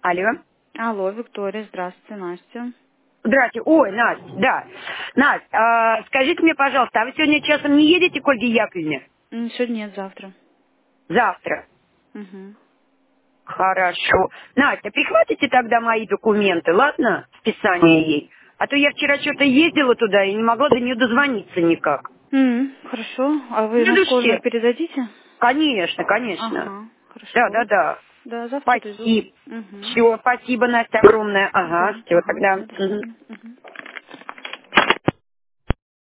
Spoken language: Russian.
Алло. Алло, Виктория, здравствуйте, Настя. Здравствуйте. Ой, Настя, да. Настя, скажите мне, пожалуйста, а вы сегодня часом не едете к Ольге Яковлевне? Сегодня нет, завтра. Завтра. Угу. Хорошо. Настя, прихватите тогда мои документы, ладно? Списание ей. А то я вчера что-то ездила туда и не могла до нее дозвониться никак. Хорошо. А вы на школьную Следующее. передадите? Конечно, конечно. Ага, Да, хорошо. да, да. Да, завтра приду. Спасибо. Угу. Все, спасибо, Настя, огромное. Ага, Угу. все, Ага, тогда. до свидания. Угу.